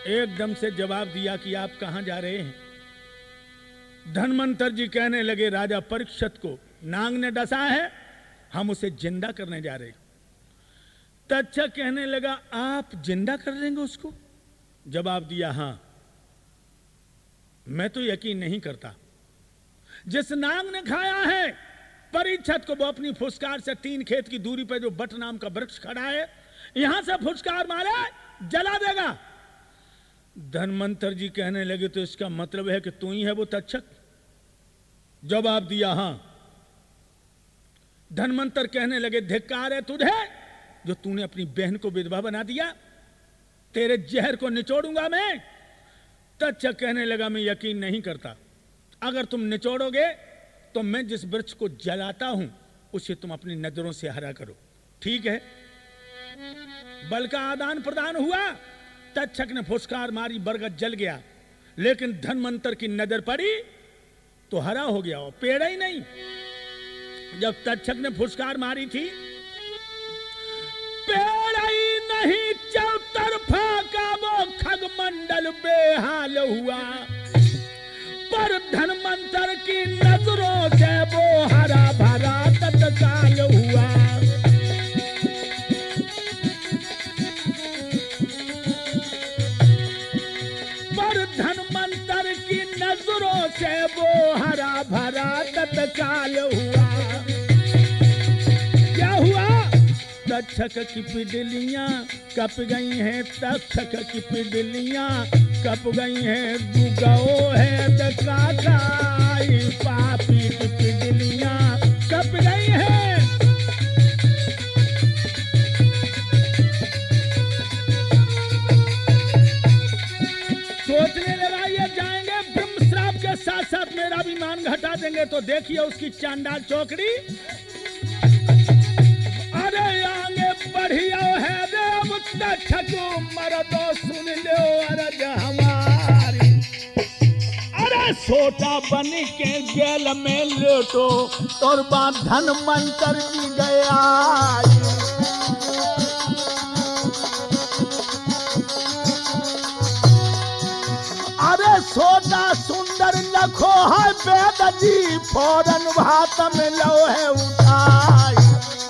एकदम से जवाब दिया कि आप कहां जा रहे हैं। धन्वंतर जी कहने लगे, राजा परीक्षित को नाग ने डसा है, हम उसे जिंदा करने जा रहे हैं। तक्षक कहने लगा, आप जिंदा कर लेंगे उसको? जवाब दिया, हां, मैं तो यकीन नहीं करता। जिस नाग ने खाया है परीक्षित को, वो अपनी फुसकार से 3 खेत की दूरी पर जो बट नाम का वृक्ष खड़ा है, यहां से फुसकार मारे जला देगा। धन्वंतर जी कहने लगे, तो इसका मतलब है कि तू ही है वो तक्षक? जवाब दिया, हां। धन्वंतर कहने लगे, धिक्कार है तुझे जो तूने अपनी बहन को विधवा बना दिया, तेरे जहर को निचोड़ूंगा मैं। तक्षक कहने लगा, मैं यकीन नहीं करता, अगर तुम निचोड़ोगे तो मैं जिस वृक्ष को जलाता हूं उसे तुम अपनी नजरों से हरा करो। ठीक है। बल का आदान प्रदान हुआ। तक्षक ने फुसकार मारी, बरगद जल गया, लेकिन धन्वंतर की नजर पड़ी तो हरा हो गया, और पेड़ ही नहीं। जब तक्षक ने फुसकार मारी थी, पेड़ ही नहीं चौतरफा का वो खगमंडल बेहाल हुआ, पर धन्वंतर की नजरों से वो हरा भरा तत्काल हुआ। पर धन्वंतर की नजरों से वो हरा भरा तत्काल हुआ। क्या हुआ? तक्षक की पिडलियां कप गई हैं, तक्षक की पिडलियां कप गई हैं, दुगो है दकाई, पापी की पिडलियां कप गई हैं। सोचने लगा, ये जाएंगे ब्रह्मश्राप के साथ साथ मेरा भी मान घटा देंगे, तो देखिए उसकी चांडाल चौकड़ी। अरे आगे बढ़िया है देव तक्षक, मरदो सुन लो अरज हमारी। अरे सोटा बन के जेल में लेटो, और बात धन्वंतर जी गया। अरे सोटा सुंदर लखो है वेद जी, फौरन भात में लो है उठाई,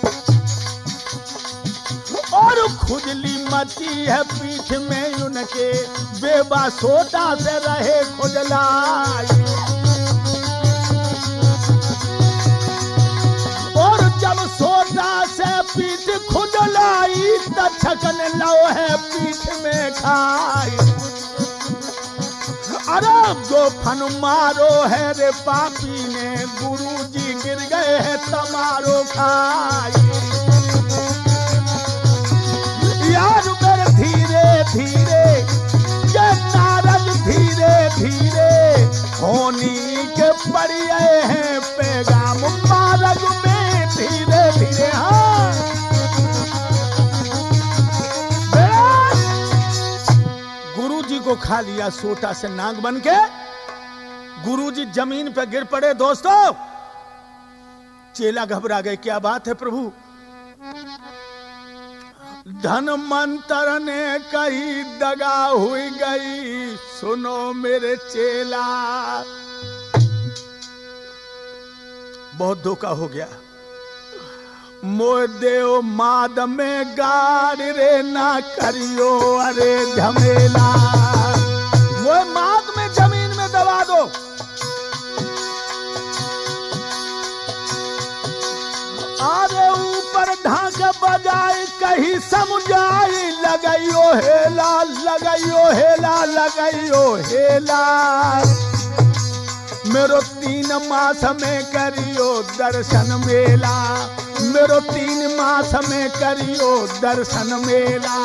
और खुजली मची है पीठ में उनके, बेबा सोटा से रहे खुजलाई। और जब सोटा से पीठ खुजलाई, तक्षक ने लो है पीठ में खाई। अरे जो फन मारो है रे पापी ने, गुरुजी गिर गए हैं तमारो खाई। यार मेरे धीरे धीरे ये नारद धीरे धीरे होनी के पड़िए हैं, पैगाम मार्ग में धीरे धीरे। हाँ, गुरुजी को खा लिया सोटा से नाग बन के। गुरुजी जमीन पे गिर पड़े। दोस्तों, चेला घबरा गए, क्या बात है प्रभु? धन्वंतर ने कही दगा हुई गई, सुनो मेरे चेला, बहुत धोखा हो गया। मोर देव माद में गाड़ रे ना करियो अरे झमेला, मोर माद में जमीन में दबा दो। अरे ऊपर ढाक बजाई कहीं समझाई, लगाइयो हेला लगाइयो हेला लगाइयो हेला, मेरो 3 मास में करियो दर्शन मेला, मेरो 3 मास में करियो दर्शन मेला।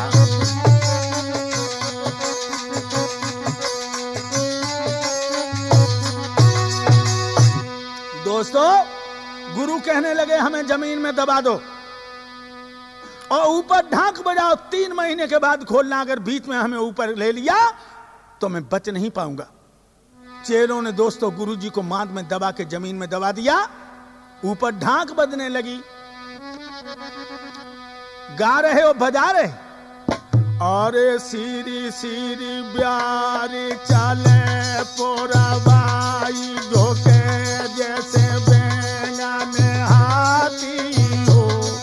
दोस्तों, गुरु कहने लगे हमें जमीन में दबा दो और ऊपर ढाक बजाओ, 3 महीने के बाद खोलना। अगर बीच में हमें ऊपर ले लिया तो मैं बच नहीं पाऊंगा। चेलों ने दोस्तों गुरुजी को मांद में दबा के जमीन में दबा दिया। ऊपर ढाक बजने लगी, गा रहे और बजा रहे, अरे सीरी सीरी ब्यारी चले पोरबाई धोके जैसे बैंगन हाथी हो,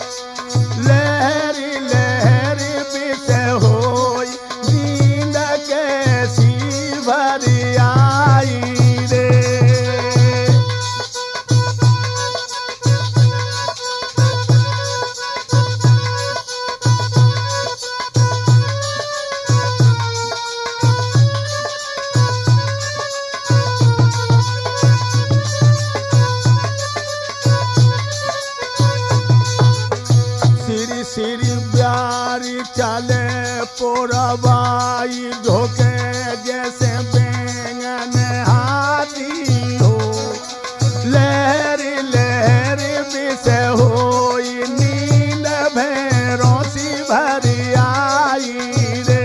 लहरी लहरी बीते होई नींद कैसी भरी आई रे। सीरी ब्यारी चले पोरबाई धोके जैसे बैंगन हाथी हो, लहरी लहरी बीसे होई नींद भैरों सी भरी आई रे।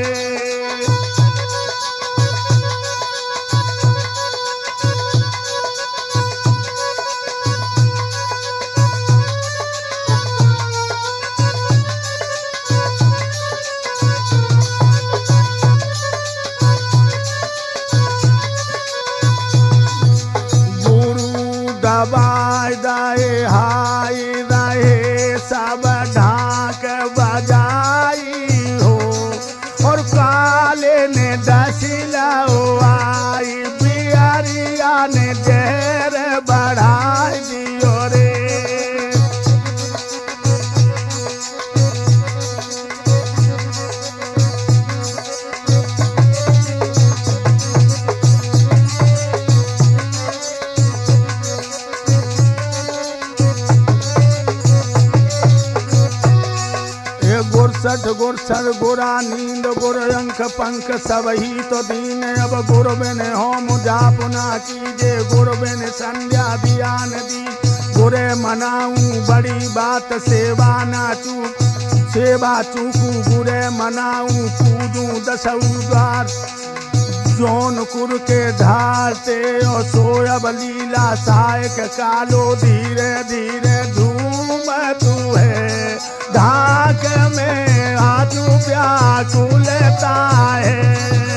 दबाई दाए हाई रहे सब ढाक बजाई हो, और काले ने दसिलाओ आई बिहारिया ने जहर बढ़ाई दियो रे। गुरसठ गुरसठ गुरा नींद गुर अंक पंख सब ही तो दीन, अब गुर बिन होम जापुना कीजे, गुर बिन संध्या ध्यान दी, गुरे मनाऊं बड़ी बात सेवा ना चूक, सेवा चूकू गुरे मनाऊं पूजूं दसऊ द्वार, जौनपुर के धारते और सोयब लीला सायक कालो धीरे धीरे धूम तू है, ढाक में आजू व्याकुलता है।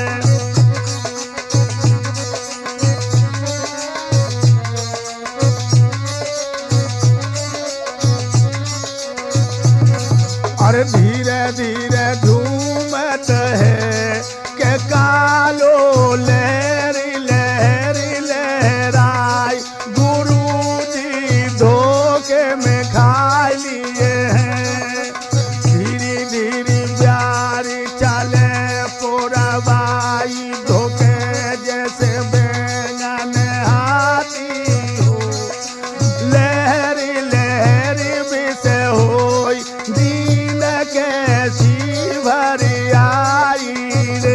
और धीरे धीरे धूमत है के कालो लहरी लहरी लहराई, गुरु जी धोखे में खा लिए हैं। धीरे धीरे प्यारी चले पोरबाई धोखे जैसे बैंगन हाथी हो, लहरी लहरी बीसे होई दीन कैसी भरी आई रे।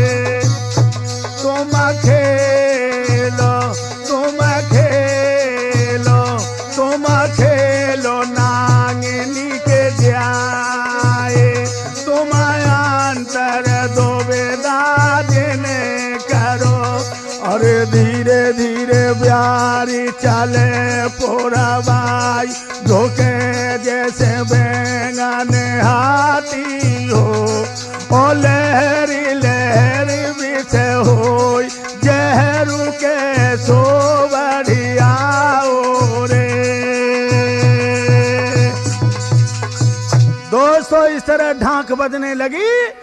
तुम खेलो तुम खेलो तुम खेलो नांगनी के जाए, तुम अंतर दो बेदाने करो। और धीरे धीरे प्यारी चले पोरबाई धोखे जैसे बैंगन हाथी हो, ओ लहरी लहरी बीसे होई जहरू के सो बढ़िया रे। दोस्तों इस तरह ढाक बजने लगी।